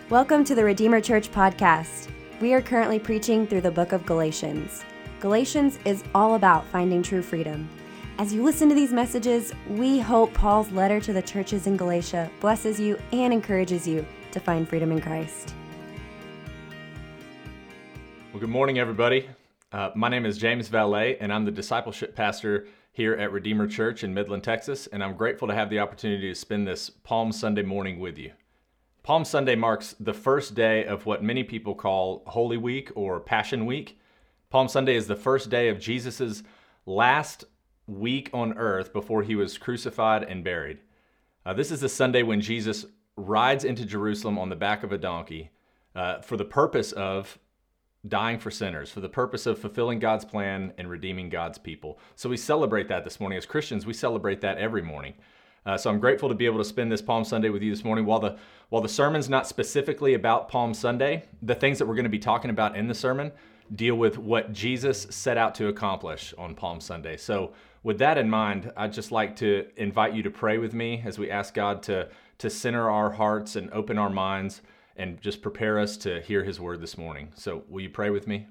Welcome to the Redeemer Church podcast. We are currently preaching through the book of Galatians. Galatians is all about finding true freedom. As you listen to these messages, we hope Paul's letter to the churches in Galatia blesses you and encourages you to find freedom in Christ. Well, good morning, everybody. My name is James Valet, and I'm the discipleship pastor here at Redeemer Church in Midland, Texas, and I'm grateful to have the opportunity to spend this Palm Sunday morning with you. Palm Sunday marks the first day of what many people call Holy Week or Passion Week. Palm Sunday is the first day of Jesus' last week on earth before he was crucified and buried. This is the Sunday when Jesus rides into Jerusalem on the back of a donkey for the purpose of dying for sinners, for the purpose of fulfilling God's plan and redeeming God's people. So we celebrate that this morning. As Christians, we celebrate that every morning. So I'm grateful to be able to spend this Palm Sunday with you this morning. While the sermon's not specifically about Palm Sunday, the things that we're going to be talking about in the sermon deal with what Jesus set out to accomplish on Palm Sunday. So with that in mind, I'd just like to invite you to pray with me as we ask God to center our hearts and open our minds and just prepare us to hear his word this morning. So will you pray with me?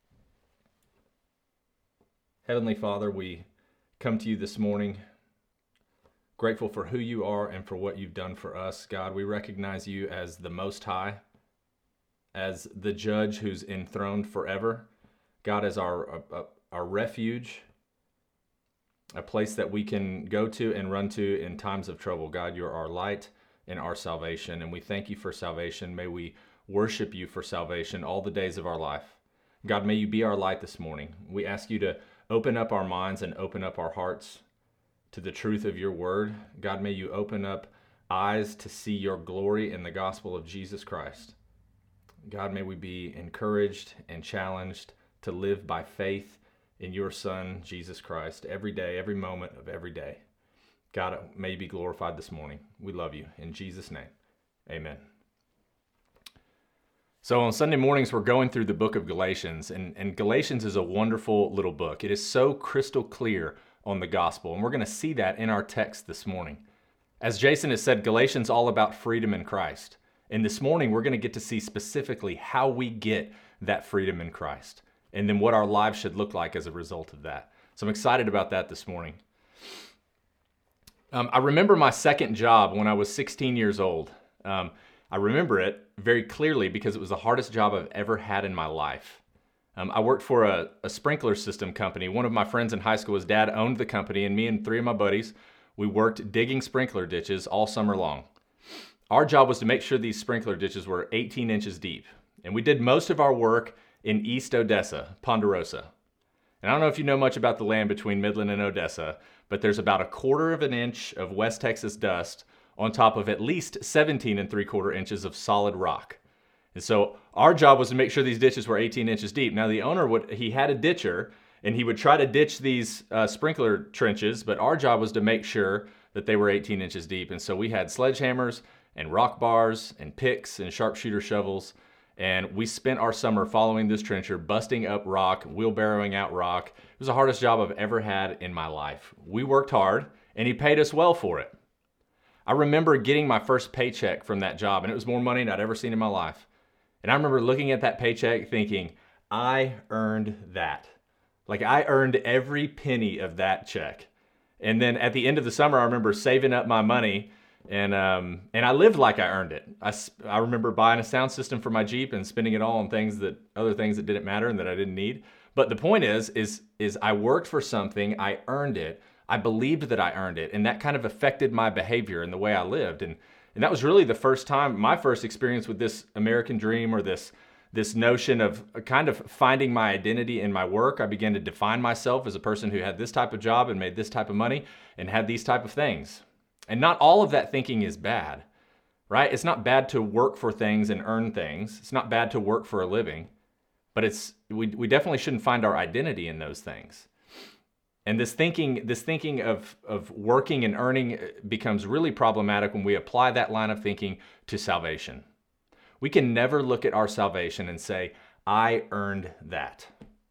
Heavenly Father, we come to you this morning grateful for who you are and for what you've done for us. God, we recognize you as the Most High, as the Judge who's enthroned forever. God, as our refuge, a place that we can go to and run to in times of trouble. God, you're our light and our salvation, and we thank you for salvation. May we worship you for salvation all the days of our life. God, may you be our light this morning. We ask you to open up our minds and open up our hearts to the truth of your word. God, may you open up eyes to see your glory in the gospel of Jesus Christ. God, may we be encouraged and challenged to live by faith in your Son, Jesus Christ, every day, every moment of every day. God, may you be glorified this morning. We love you. In Jesus' name, amen. So on Sunday mornings, we're going through the book of Galatians, and Galatians is a wonderful little book. It is so crystal clear on the gospel, and we're going to see that in our text this morning. As Jason has said, Galatians all about freedom in Christ. And this morning, we're going to get to see specifically how we get that freedom in Christ, and then what our lives should look like as a result of that. So I'm excited about that this morning. I remember my second job when I was 16 years old. I remember it very clearly because it was the hardest job I've ever had in my life. I worked for a sprinkler system company. One of my friends in high school, his dad owned the company, and me and three of my buddies, we worked digging sprinkler ditches all summer long. Our job was to make sure these sprinkler ditches were 18 inches deep, and we did most of our work in East Odessa, Ponderosa. And I don't know if you know much about the land between Midland and Odessa, but there's about 1/4 inch of West Texas dust on top of at least 17 3/4 inches of solid rock. And so our job was to make sure these ditches were 18 inches deep. Now the owner he had a ditcher, and he would try to ditch these sprinkler trenches, but our job was to make sure that they were 18 inches deep. And so we had sledgehammers and rock bars and picks and sharpshooter shovels, and we spent our summer following this trencher, busting up rock, wheelbarrowing out rock. It was the hardest job I've ever had in my life. We worked hard, and he paid us well for it. I remember getting my first paycheck from that job, and it was more money than I'd ever seen in my life. And I remember looking at that paycheck thinking, I earned that. Like, I earned every penny of that check. And then at the end of the summer, I remember saving up my money, and I lived like I earned it. I remember buying a sound system for my Jeep and spending it all on other things that didn't matter and that I didn't need. But the point is I worked for something, I earned it, I believed that I earned it, and that kind of affected my behavior and the way I lived. And that was really the first time, my first experience with this American dream, or this notion of kind of finding my identity in my work. I began to define myself as a person who had this type of job and made this type of money and had these type of things. And not all of that thinking is bad, right? It's not bad to work for things and earn things. It's not bad to work for a living, but we definitely shouldn't find our identity in those things. And this thinking of working and earning becomes really problematic when we apply that line of thinking to salvation. We can never look at our salvation and say, I earned that.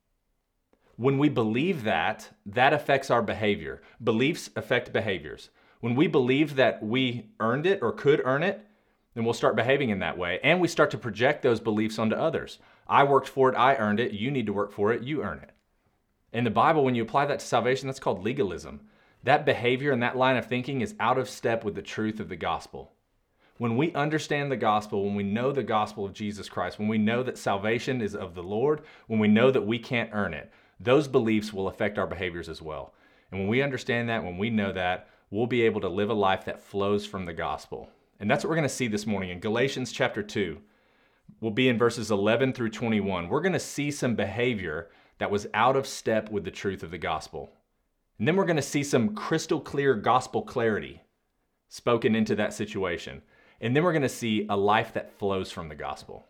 When we believe that affects our behavior. Beliefs affect behaviors. When we believe that we earned it or could earn it, then we'll start behaving in that way. And we start to project those beliefs onto others. I worked for it, I earned it. You need to work for it, you earn it. In the Bible, when you apply that to salvation, that's called legalism. That behavior and that line of thinking is out of step with the truth of the gospel. When we understand the gospel, when we know the gospel of Jesus Christ, when we know that salvation is of the Lord, when we know that we can't earn it, those beliefs will affect our behaviors as well. And when we understand that, when we know that, we'll be able to live a life that flows from the gospel. And that's what we're going to see this morning in Galatians chapter 2. We'll be in verses 11 through 21. We're going to see some behavior that was out of step with the truth of the gospel. And then we're going to see some crystal clear gospel clarity spoken into that situation. And then we're going to see a life that flows from the gospel.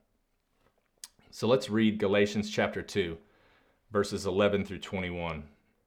So let's read Galatians chapter 2, verses 11 through 21.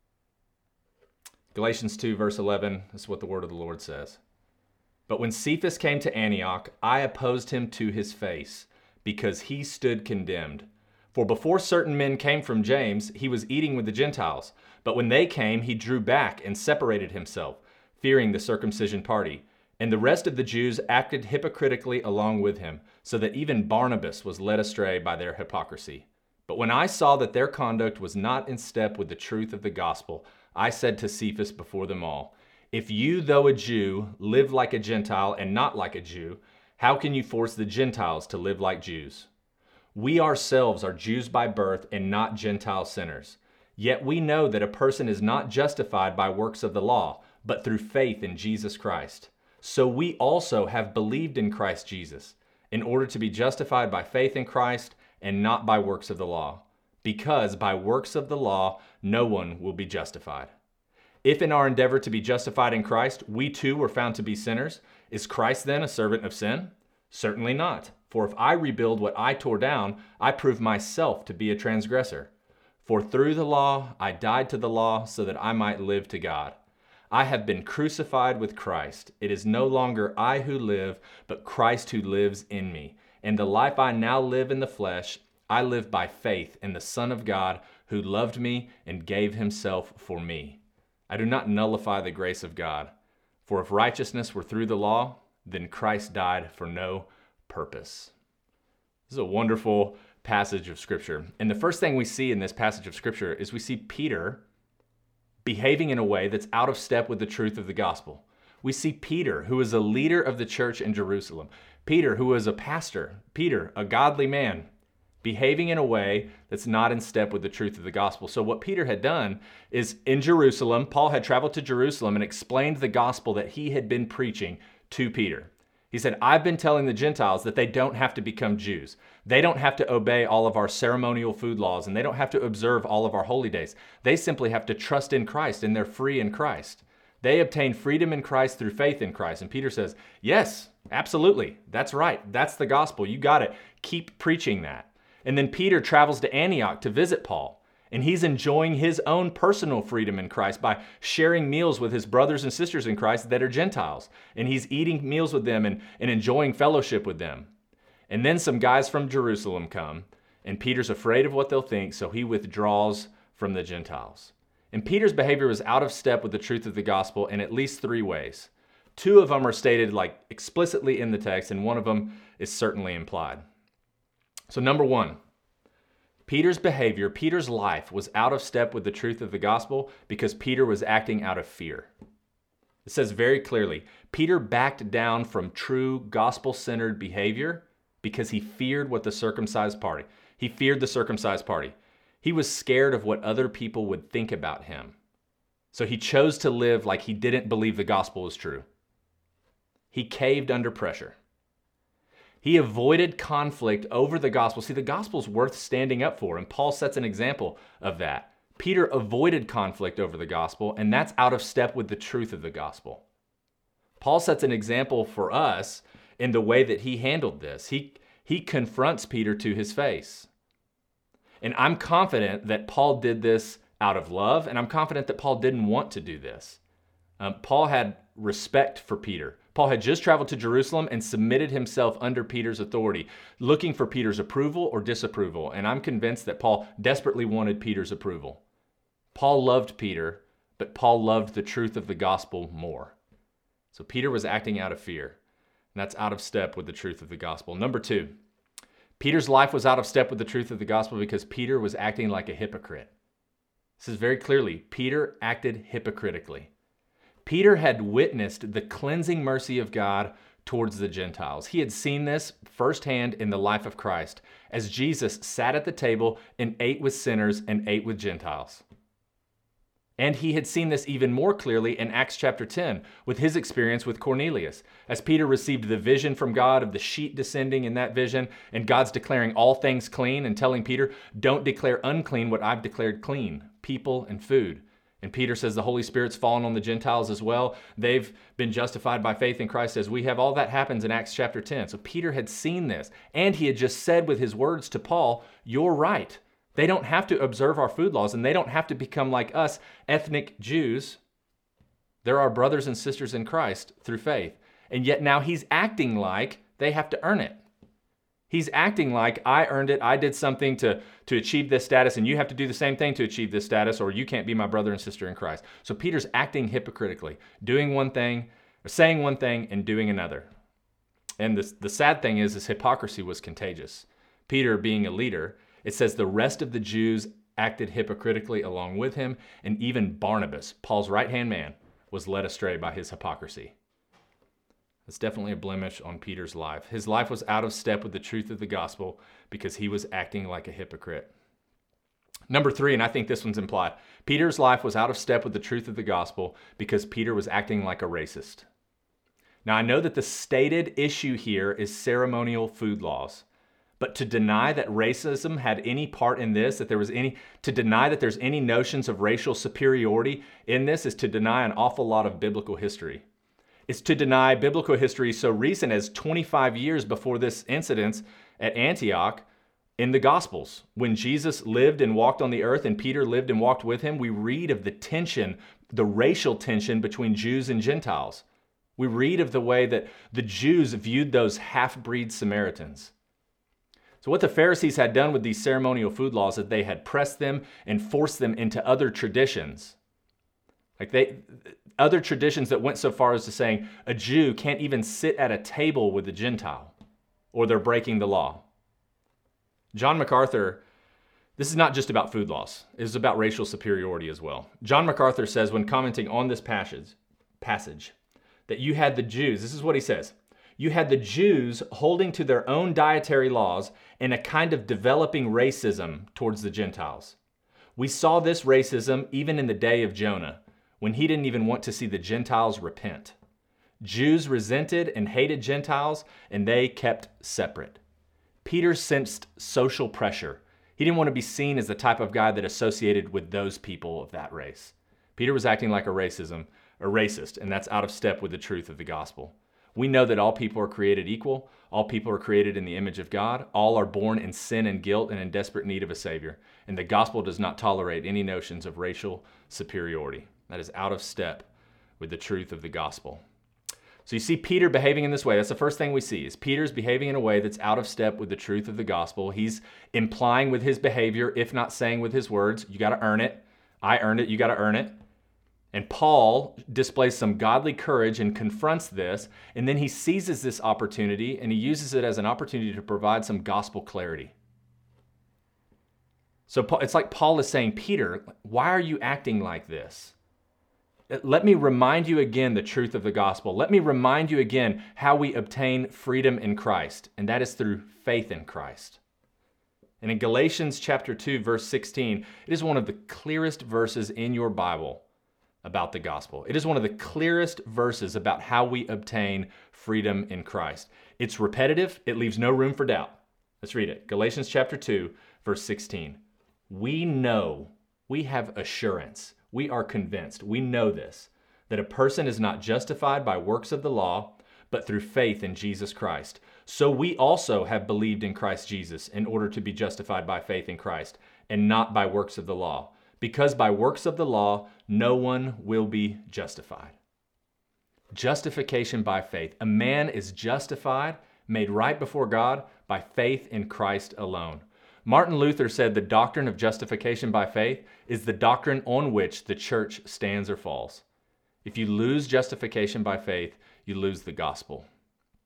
Galatians 2, verse 11, this is what the word of the Lord says. But when Cephas came to Antioch, I opposed him to his face, because he stood condemned. For before certain men came from James, he was eating with the Gentiles. But when they came, he drew back and separated himself, fearing the circumcision party. And the rest of the Jews acted hypocritically along with him, so that even Barnabas was led astray by their hypocrisy. But when I saw that their conduct was not in step with the truth of the gospel, I said to Cephas before them all, if you, though a Jew, live like a Gentile and not like a Jew, how can you force the Gentiles to live like Jews? We ourselves are Jews by birth and not Gentile sinners. Yet we know that a person is not justified by works of the law, but through faith in Jesus Christ. So we also have believed in Christ Jesus, in order to be justified by faith in Christ and not by works of the law, because by works of the law no one will be justified. If in our endeavor to be justified in Christ, we too were found to be sinners, is Christ then a servant of sin? Certainly not. For if I rebuild what I tore down, I prove myself to be a transgressor. For through the law I died to the law so that I might live to God. I have been crucified with Christ. It is no longer I who live, but Christ who lives in me. And the life I now live in the flesh, I live by faith in the Son of God who loved me and gave himself for me. I do not nullify the grace of God. For if righteousness were through the law, then Christ died for no purpose. This is a wonderful passage of Scripture. And the first thing we see in this passage of Scripture is we see Peter behaving in a way that's out of step with the truth of the gospel. We see Peter, who is a leader of the church in Jerusalem. Peter, who is a pastor. Peter, a godly man, behaving in a way that's not in step with the truth of the gospel. So what Peter had done is in Jerusalem, Paul had traveled to Jerusalem and explained the gospel that he had been preaching to Peter. He said, I've been telling the Gentiles that they don't have to become Jews. They don't have to obey all of our ceremonial food laws, and they don't have to observe all of our holy days. They simply have to trust in Christ, and they're free in Christ. They obtain freedom in Christ through faith in Christ. And Peter says, yes, absolutely. That's right. That's the gospel. You got it. Keep preaching that. And then Peter travels to Antioch to visit Paul. And he's enjoying his own personal freedom in Christ by sharing meals with his brothers and sisters in Christ that are Gentiles. And he's eating meals with them and enjoying fellowship with them. And then some guys from Jerusalem come, and Peter's afraid of what they'll think, so he withdraws from the Gentiles. And Peter's behavior was out of step with the truth of the gospel in at least three ways. Two of them are stated explicitly in the text, and one of them is certainly implied. So number one, Peter's behavior, Peter's life was out of step with the truth of the gospel because Peter was acting out of fear. It says very clearly, Peter backed down from true gospel-centered behavior because he feared what the circumcised party. He feared the circumcised party. He was scared of what other people would think about him. So he chose to live like he didn't believe the gospel was true. He caved under pressure. He avoided conflict over the gospel. See, the gospel's worth standing up for, and Paul sets an example of that. Peter avoided conflict over the gospel, and that's out of step with the truth of the gospel. Paul sets an example for us in the way that he handled this. He confronts Peter to his face. And I'm confident that Paul did this out of love, and I'm confident that Paul didn't want to do this. Paul had respect for Peter. Paul had just traveled to Jerusalem and submitted himself under Peter's authority, looking for Peter's approval or disapproval. And I'm convinced that Paul desperately wanted Peter's approval. Paul loved Peter, but Paul loved the truth of the gospel more. So Peter was acting out of fear. And that's out of step with the truth of the gospel. Number 2, Peter's life was out of step with the truth of the gospel because Peter was acting like a hypocrite. This is very clearly, Peter acted hypocritically. Peter had witnessed the cleansing mercy of God towards the Gentiles. He had seen this firsthand in the life of Christ as Jesus sat at the table and ate with sinners and ate with Gentiles. And he had seen this even more clearly in Acts chapter 10 with his experience with Cornelius. As Peter received the vision from God of the sheet descending in that vision, and God's declaring all things clean and telling Peter, don't declare unclean what I've declared clean, people and food. And Peter says the Holy Spirit's fallen on the Gentiles as well. They've been justified by faith in Christ as we have. All that happens in Acts chapter 10. So Peter had seen this, and he had just said with his words to Paul, you're right. They don't have to observe our food laws, and they don't have to become like us, ethnic Jews. They're our brothers and sisters in Christ through faith. And yet now he's acting like they have to earn it. He's acting like I earned it, I did something to achieve this status, and you have to do the same thing to achieve this status, or you can't be my brother and sister in Christ. So Peter's acting hypocritically, doing one thing, or saying one thing, and doing another. And the sad thing is, his hypocrisy was contagious. Peter, being a leader, it says the rest of the Jews acted hypocritically along with him, and even Barnabas, Paul's right-hand man, was led astray by his hypocrisy. It's definitely a blemish on Peter's life. His life was out of step with the truth of the gospel because he was acting like a hypocrite. Number 3, and I think this one's implied, Peter's life was out of step with the truth of the gospel because Peter was acting like a racist. Now, I know that the stated issue here is ceremonial food laws. But to deny that racism had any part in this, to deny that there's any notions of racial superiority in this is to deny an awful lot of biblical history. It's to deny biblical history so recent as 25 years before this incident at Antioch in the Gospels. When Jesus lived and walked on the earth and Peter lived and walked with him, we read of the tension, the racial tension between Jews and Gentiles. We read of the way that the Jews viewed those half-breed Samaritans. So what the Pharisees had done with these ceremonial food laws is they had pressed them and forced them into other traditions. Other traditions that went so far as to saying a Jew can't even sit at a table with a Gentile or they're breaking the law. John MacArthur, this is not just about food laws. It is about racial superiority as well. John MacArthur says when commenting on this passage that you had the Jews, this is what he says, you had the Jews holding to their own dietary laws and a kind of developing racism towards the Gentiles. We saw this racism even in the day of Jonah, when he didn't even want to see the Gentiles repent. Jews resented and hated Gentiles, and they kept separate. Peter sensed social pressure. He didn't want to be seen as the type of guy that associated with those people of that race. Peter was acting like a racist, and that's out of step with the truth of the gospel. We know that all people are created equal. All people are created in the image of God. All are born in sin and guilt and in desperate need of a Savior. And the gospel does not tolerate any notions of racial superiority. That is out of step with the truth of the gospel. So you see Peter behaving in this way. That's the first thing we see, is Peter's behaving in a way that's out of step with the truth of the gospel. He's implying with his behavior, if not saying with his words, you got to earn it. I earned it, you got to earn it. And Paul displays some godly courage and confronts this, and then he seizes this opportunity and he uses it as an opportunity to provide some gospel clarity. So it's like Paul is saying, Peter, why are you acting like this? Let me remind you again the truth of the gospel. Let me remind you again how we obtain freedom in Christ, and that is through faith in Christ. And in Galatians chapter 2, verse 16, it is one of the clearest verses in your Bible about the gospel. It is one of the clearest verses about how we obtain freedom in Christ. It's repetitive. It leaves no room for doubt. Let's read it. Galatians chapter 2, verse 16. We know, we have assurance, we are convinced, we know this, that a person is not justified by works of the law, but through faith in Jesus Christ. So we also have believed in Christ Jesus in order to be justified by faith in Christ, and not by works of the law. Because by works of the law, no one will be justified. Justification by faith. A man is justified, made right before God by faith in Christ alone. Martin Luther said the doctrine of justification by faith is the doctrine on which the church stands or falls. If you lose justification by faith, you lose the gospel.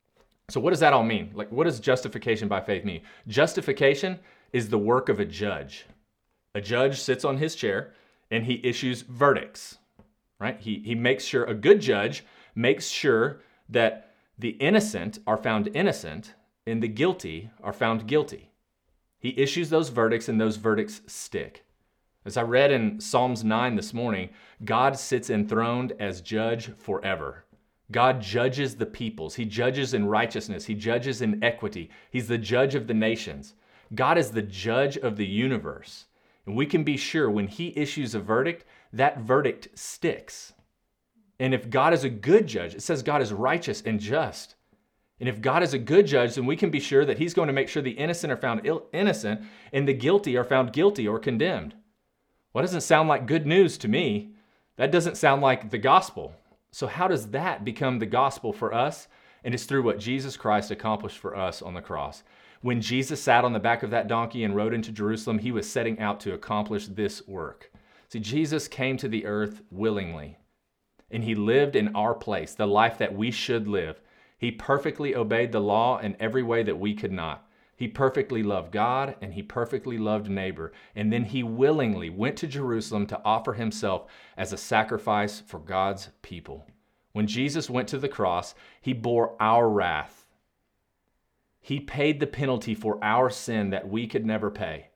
So what does that all mean? Like, what does justification by faith mean? Justification is the work of a judge. A judge sits on his chair and he issues verdicts, right? He makes sure, a good judge makes sure that the innocent are found innocent and the guilty are found guilty. He issues those verdicts and those verdicts stick. As I read in Psalms 9 this morning, God sits enthroned as judge forever. God judges the peoples. He judges in righteousness. He judges in equity. He's the judge of the nations. God is the judge of the universe. And we can be sure when he issues a verdict, that verdict sticks. And if God is a good judge, it says God is righteous and just. And if God is a good judge, then we can be sure that he's going to make sure the innocent are found innocent and the guilty are found guilty or condemned. Well, that doesn't sound like good news to me. That doesn't sound like the gospel. So how does that become the gospel for us? And it's through what Jesus Christ accomplished for us on the cross. When Jesus sat on the back of that donkey and rode into Jerusalem, he was setting out to accomplish this work. See, Jesus came to the earth willingly, and he lived in our place, the life that we should live. He perfectly obeyed the law in every way that we could not. He perfectly loved God, and he perfectly loved neighbor. And then he willingly went to Jerusalem to offer himself as a sacrifice for God's people. When Jesus went to the cross, he bore our wrath. He paid the penalty for our sin that we could never pay.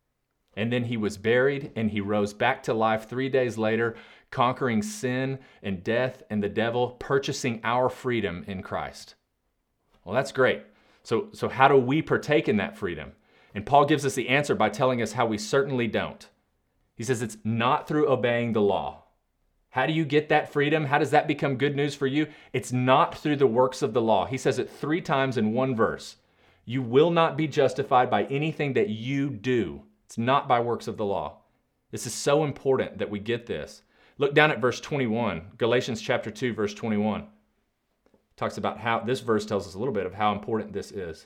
And then he was buried, and he rose back to life 3 days later, conquering sin and death and the devil, purchasing our freedom in Christ. Well, that's great. So how do we partake in that freedom? And Paul gives us the answer by telling us how we certainly don't. He says it's not through obeying the law. How do you get that freedom? How does that become good news for you? It's not through the works of the law. He says it 3 times in one verse. You will not be justified by anything that you do. It's not by works of the law. This is so important that we get this. Look down at verse 21, Galatians chapter 2, verse 21. Talks about how, this verse tells us a little bit of how important this is.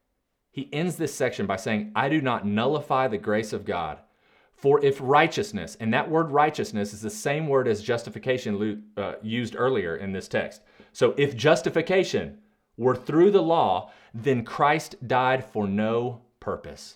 He ends this section by saying, I do not nullify the grace of God. For if righteousness, and that word righteousness is the same word as justification used earlier in this text. So if justification were through the law, then Christ died for no purpose.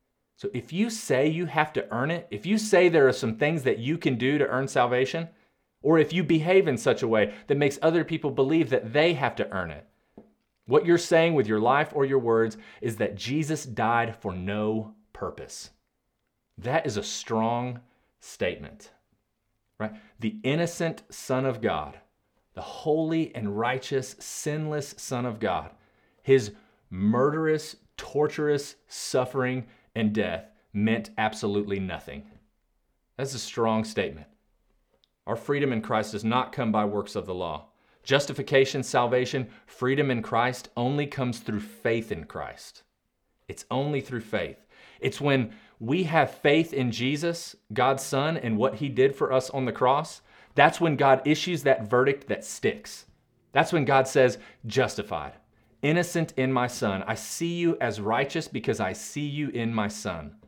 So if you say you have to earn it, if you say there are some things that you can do to earn salvation, or if you behave in such a way that makes other people believe that they have to earn it, what you're saying with your life or your words is that Jesus died for no purpose. That is a strong statement, right? The innocent Son of God, the holy and righteous, sinless Son of God, his murderous, torturous suffering and death meant absolutely nothing. That's a strong statement. Our freedom in Christ does not come by works of the law. Justification, salvation, freedom in Christ only comes through faith in Christ. It's only through faith. It's when we have faith in Jesus, God's Son, and what he did for us on the cross, that's when God issues that verdict that sticks. That's when God says, justified, innocent in my Son. I see you as righteous because I see you in my Son.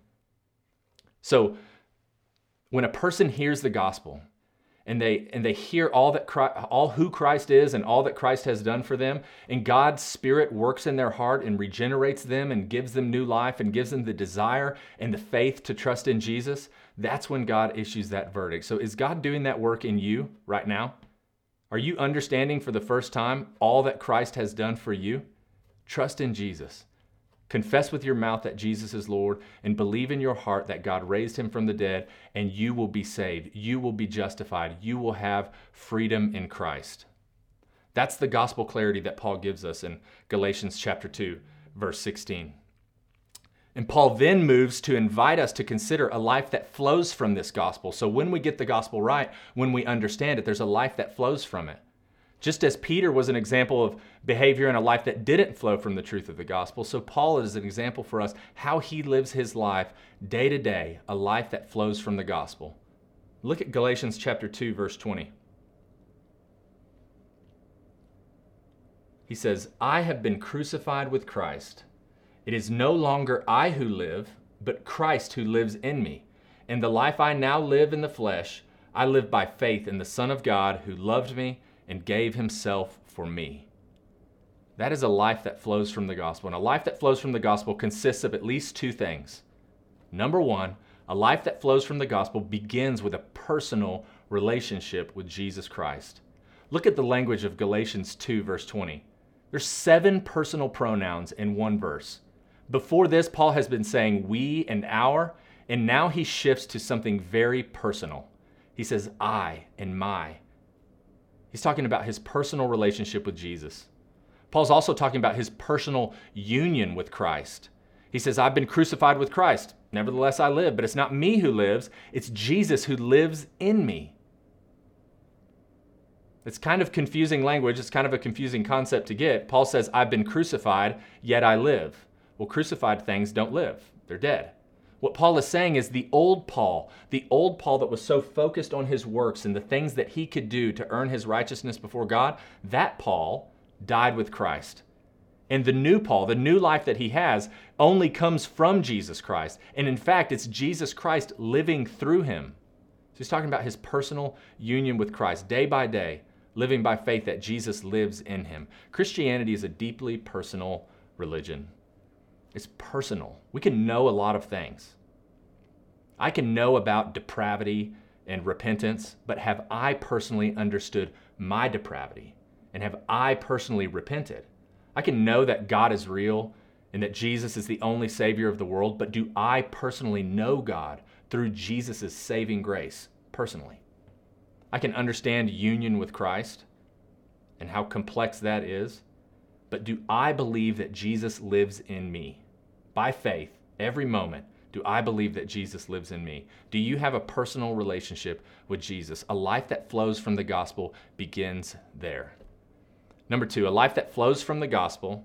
So when a person hears the gospel, and they hear all who Christ is and all that Christ has done for them, and God's Spirit works in their heart and regenerates them and gives them new life and gives them the desire and the faith to trust in Jesus, that's when God issues that verdict. So is God doing that work in you right now? Are you understanding for the first time all that Christ has done for you? Trust in Jesus. Confess with your mouth that Jesus is Lord and believe in your heart that God raised him from the dead, and you will be saved. You will be justified. You will have freedom in Christ. That's the gospel clarity that Paul gives us in Galatians chapter 2, verse 16. And Paul then moves to invite us to consider a life that flows from this gospel. So when we get the gospel right, when we understand it, there's a life that flows from it. Just as Peter was an example of behavior in a life that didn't flow from the truth of the gospel, so Paul is an example for us how he lives his life day to day, a life that flows from the gospel. Look at Galatians chapter 2, verse 20. He says, I have been crucified with Christ. It is no longer I who live, but Christ who lives in me. In the life I now live in the flesh, I live by faith in the Son of God who loved me and gave himself for me. That is a life that flows from the gospel. And a life that flows from the gospel consists of at least two things. Number one, a life that flows from the gospel begins with a personal relationship with Jesus Christ. Look at the language of Galatians 2, verse 20. There's 7 personal pronouns in one verse. Before this, Paul has been saying we and our, and now he shifts to something very personal. He says I and my. He's talking about his personal relationship with Jesus. Paul's also talking about his personal union with Christ. He says, I've been crucified with Christ. Nevertheless, I live, but it's not me who lives. It's Jesus who lives in me. It's kind of confusing language. It's kind of a confusing concept to get. Paul says, I've been crucified, yet I live. Well, crucified things don't live. They're dead. What Paul is saying is the old Paul that was so focused on his works and the things that he could do to earn his righteousness before God, that Paul died with Christ. And the new Paul, the new life that he has, only comes from Jesus Christ. And in fact, it's Jesus Christ living through him. So he's talking about his personal union with Christ, day by day, living by faith that Jesus lives in him. Christianity is a deeply personal religion. It's personal. We can know a lot of things. I can know about depravity and repentance, but have I personally understood my depravity? And have I personally repented? I can know that God is real and that Jesus is the only Savior of the world, but do I personally know God through Jesus' saving grace personally? I can understand union with Christ and how complex that is, but do I believe that Jesus lives in me? By faith, every moment, do I believe that Jesus lives in me? Do you have a personal relationship with Jesus? A life that flows from the gospel begins there. Number 2, a life that flows from the gospel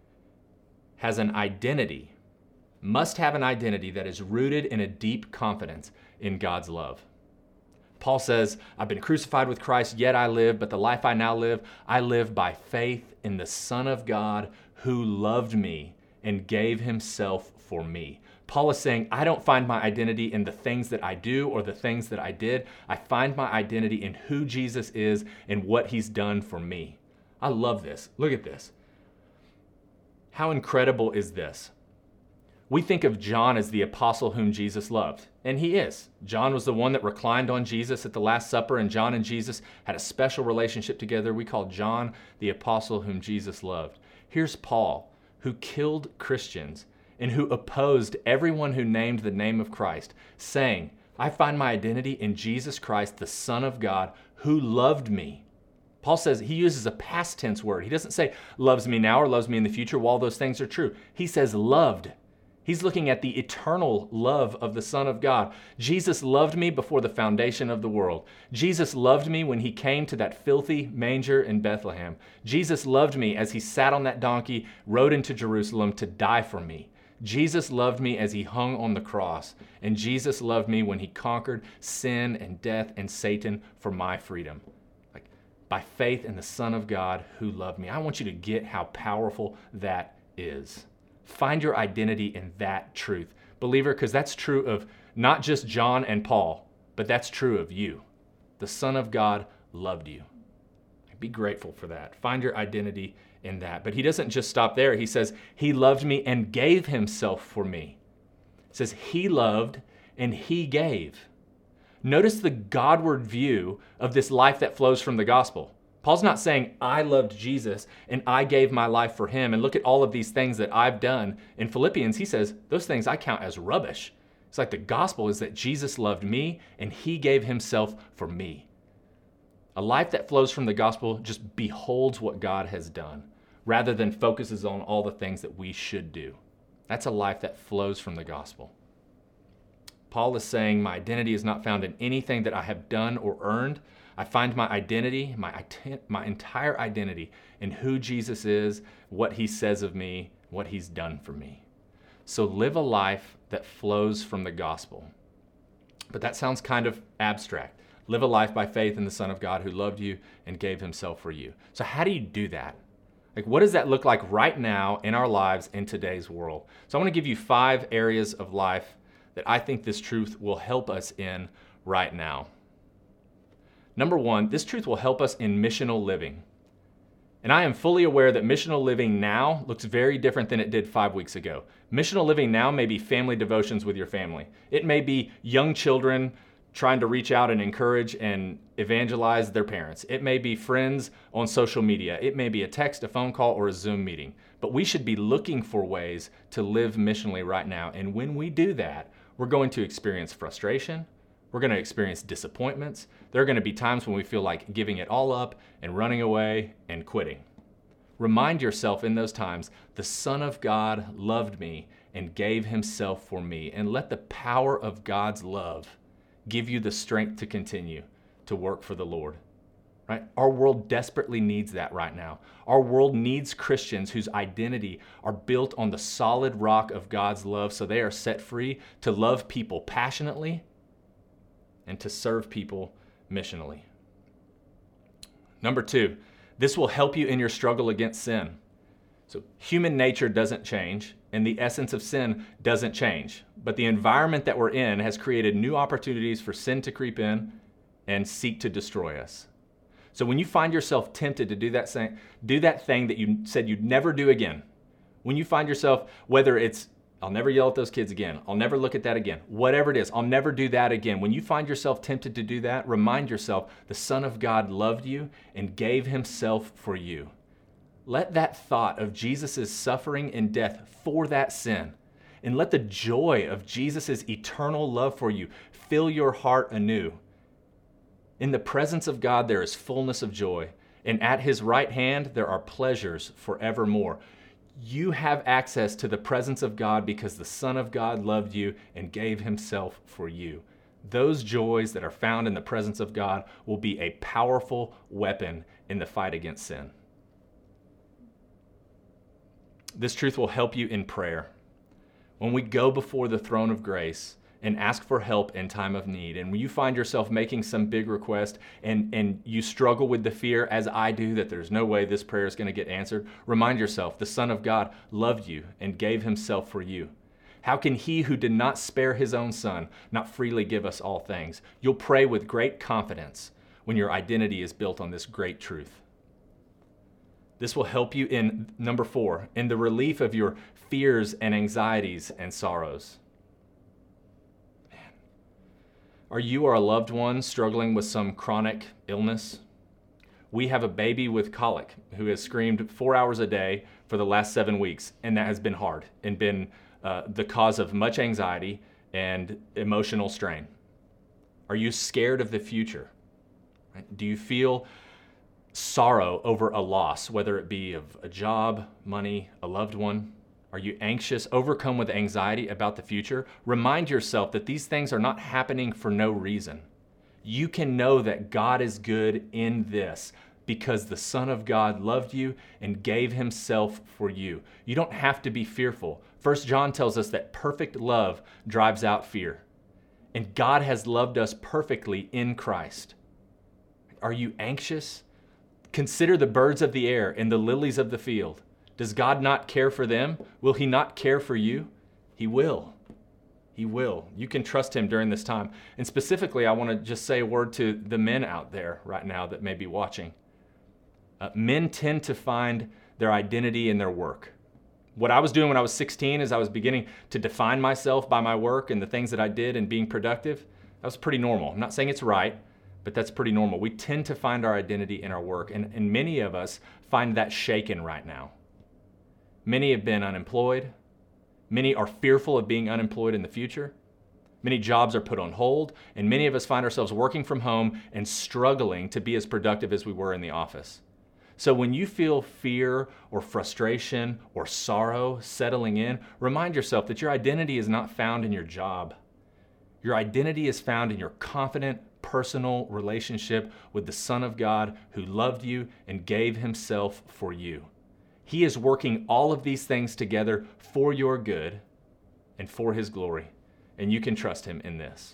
has an identity, must have an identity that is rooted in a deep confidence in God's love. Paul says, I've been crucified with Christ, yet I live, but the life I now live, I live by faith in the Son of God who loved me and gave himself for me. Paul is saying, I don't find my identity in the things that I do or the things that I did. I find my identity in who Jesus is and what he's done for me. I love this. Look at this. How incredible is this? We think of John as the apostle whom Jesus loved, and he is. John was the one that reclined on Jesus at the Last Supper, and John and Jesus had a special relationship together. We call John the apostle whom Jesus loved. Here's Paul, who killed Christians and who opposed everyone who named the name of Christ, saying, I find my identity in Jesus Christ, the Son of God, who loved me. Paul says, he uses a past tense word. He doesn't say loves me now or loves me in the future while those things are true. He says loved. He's looking at the eternal love of the Son of God. Jesus loved me before the foundation of the world. Jesus loved me when he came to that filthy manger in Bethlehem. Jesus loved me as he sat on that donkey, rode into Jerusalem to die for me. Jesus loved me as he hung on the cross. And Jesus loved me when he conquered sin and death and Satan for my freedom. By faith in the Son of God who loved me. I want you to get how powerful that is. Find your identity in that truth. Believer, because that's true of not just John and Paul, but that's true of you. The Son of God loved you. Be grateful for that. Find your identity in that. But he doesn't just stop there. He says, he loved me and gave himself for me. It says he loved and he gave. Notice the Godward view of this life that flows from the gospel. Paul's not saying, I loved Jesus and I gave my life for him, and look at all of these things that I've done. In Philippians, he says, those things I count as rubbish. It's like the gospel is that Jesus loved me and he gave himself for me. A life that flows from the gospel just beholds what God has done rather than focuses on all the things that we should do. That's a life that flows from the gospel. Paul is saying, my identity is not found in anything that I have done or earned. I find my identity, my entire identity in who Jesus is, what he says of me, what he's done for me. So live a life that flows from the gospel. But that sounds kind of abstract. Live a life by faith in the Son of God who loved you and gave himself for you. So how do you do that? What does that look like right now in our lives in today's world? So I want to give you 5 areas of life that I think this truth will help us in right now. Number 1, this truth will help us in missional living. And I am fully aware that missional living now looks very different than it did 5 weeks ago. Missional living now may be family devotions with your family. It may be young children trying to reach out and encourage and evangelize their parents. It may be friends on social media. It may be a text, a phone call, or a Zoom meeting. But we should be looking for ways to live missionally right now. And when we do that, we're going to experience frustration. We're going to experience disappointments. There are going to be times when we feel like giving it all up and running away and quitting. Remind yourself in those times, the Son of God loved me and gave himself for me. And let the power of God's love give you the strength to continue to work for the Lord. Right? Our world desperately needs that right now. Our world needs Christians whose identity are built on the solid rock of God's love, so they are set free to love people passionately and to serve people missionally. Number 2, this will help you in your struggle against sin. So human nature doesn't change, and the essence of sin doesn't change. But the environment that we're in has created new opportunities for sin to creep in and seek to destroy us. So when you find yourself tempted to do that thing that you said you'd never do again, when you find yourself, whether it's, I'll never yell at those kids again, I'll never look at that again, whatever it is, I'll never do that again. When you find yourself tempted to do that, remind yourself the Son of God loved you and gave himself for you. Let that thought of Jesus' suffering and death for that sin, and let the joy of Jesus' eternal love for you fill your heart anew. In the presence of God, there is fullness of joy, and at his right hand, there are pleasures forevermore. You have access to the presence of God because the Son of God loved you and gave himself for you. Those joys that are found in the presence of God will be a powerful weapon in the fight against sin. This truth will help you in prayer. When we go before the throne of grace and ask for help in time of need, and when you find yourself making some big request and you struggle with the fear, as I do, that there's no way this prayer is going to get answered, remind yourself the Son of God loved you and gave himself for you. How can he who did not spare his own Son not freely give us all things? You'll pray with great confidence when your identity is built on this great truth. This will help you in, number 4, in the relief of your fears and anxieties and sorrows. Are you or a loved one struggling with some chronic illness? We have a baby with colic who has screamed 4 hours a day for the last 7 weeks, and that has been hard and been the cause of much anxiety and emotional strain. Are you scared of the future? Do you feel sorrow over a loss, whether it be of a job, money, a loved one? Are you anxious, overcome with anxiety about the future? Remind yourself that these things are not happening for no reason. You can know that God is good in this because the Son of God loved you and gave himself for you. You don't have to be fearful. 1 John tells us that perfect love drives out fear. And God has loved us perfectly in Christ. Are you anxious? Consider the birds of the air and the lilies of the field. Does God not care for them? Will he not care for you? He will. He will. You can trust him during this time. And specifically, I want to just say a word to the men out there right now that may be watching. Men tend to find their identity in their work. What I was doing when I was 16 is I was beginning to define myself by my work and the things that I did and being productive. That was pretty normal. I'm not saying it's right, but that's pretty normal. We tend to find our identity in our work, and many of us find that shaken right now. Many have been unemployed. Many are fearful of being unemployed in the future. Many jobs are put on hold, and many of us find ourselves working from home and struggling to be as productive as we were in the office. So when you feel fear or frustration or sorrow settling in, remind yourself that your identity is not found in your job. Your identity is found in your confident, personal relationship with the Son of God who loved you and gave himself for you. He is working all of these things together for your good and for his glory, and you can trust him in this.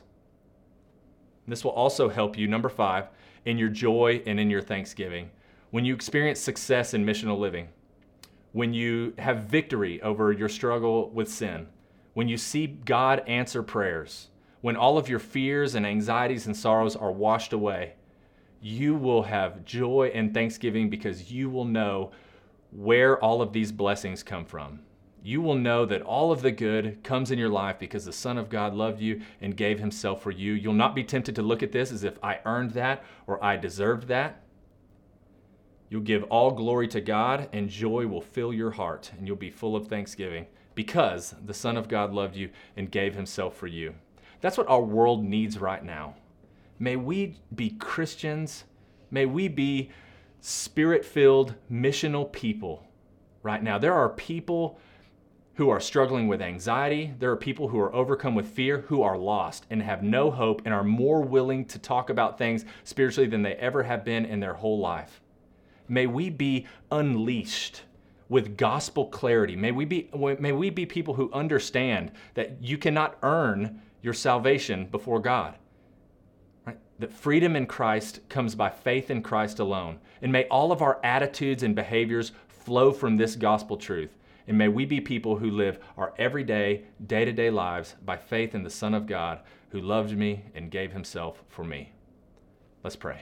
This will also help you, number 5, in your joy and in your thanksgiving. When you experience success in missional living, when you have victory over your struggle with sin, when you see God answer prayers, when all of your fears and anxieties and sorrows are washed away, you will have joy and thanksgiving because you will know where all of these blessings come from. You will know that all of the good comes in your life because the Son of God loved you and gave himself for you. You'll not be tempted to look at this as if I earned that or I deserved that. You'll give all glory to God, and joy will fill your heart, and you'll be full of thanksgiving because the Son of God loved you and gave himself for you. That's what our world needs right now. May we be Christians. May we be Spirit-filled, missional people right now. There are people who are struggling with anxiety. There are people who are overcome with fear, who are lost and have no hope and are more willing to talk about things spiritually than they ever have been in their whole life. May we be unleashed with gospel clarity. May we be people who understand that you cannot earn your salvation before God. Right? That freedom in Christ comes by faith in Christ alone. And may all of our attitudes and behaviors flow from this gospel truth. And may we be people who live our everyday, day-to-day lives by faith in the Son of God who loved me and gave himself for me. Let's pray.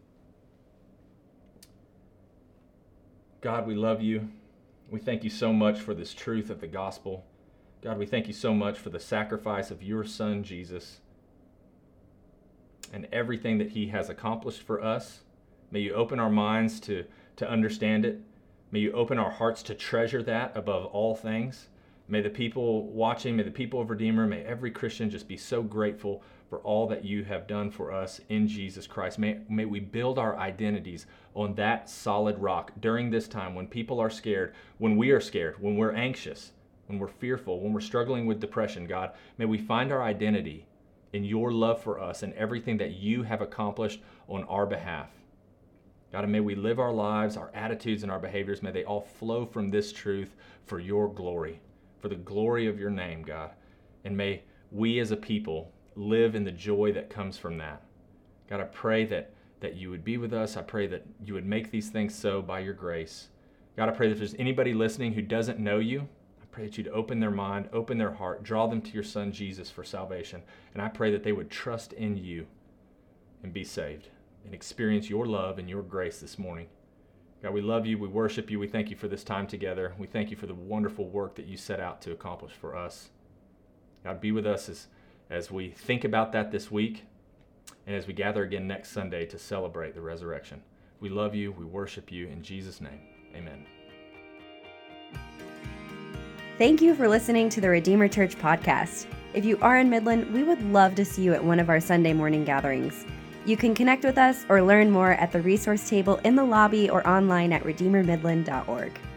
God, we love you. We thank you so much for this truth of the gospel. God, we thank you so much for the sacrifice of your Son, Jesus, and everything that he has accomplished for us. May you open our minds to understand it. May you open our hearts to treasure that above all things. May the people watching, may the people of Redeemer, may every Christian just be so grateful for all that you have done for us in Jesus Christ. May we build our identities on that solid rock during this time when people are scared, when we are scared, when we're anxious, when we're fearful, when we're struggling with depression. God, may we find our identity in your love for us and everything that you have accomplished on our behalf. God, and may we live our lives, our attitudes, and our behaviors, may they all flow from this truth for your glory, for the glory of your name, God. And may we as a people live in the joy that comes from that. God, I pray that you would be with us. I pray that you would make these things so by your grace. God, I pray that if there's anybody listening who doesn't know you, I pray that you'd open their mind, open their heart, draw them to your Son, Jesus, for salvation. And I pray that they would trust in you and be saved and experience your love and your grace this morning. God, we love you. We worship you. We thank you for this time together. We thank you for the wonderful work that you set out to accomplish for us. God, be with us as we think about that this week and as we gather again next Sunday to celebrate the resurrection. We love you. We worship you. In Jesus' name, amen. Thank you for listening to the Redeemer Church podcast. If you are in Midland, we would love to see you at one of our Sunday morning gatherings. You can connect with us or learn more at the resource table in the lobby or online at redeemermidland.org.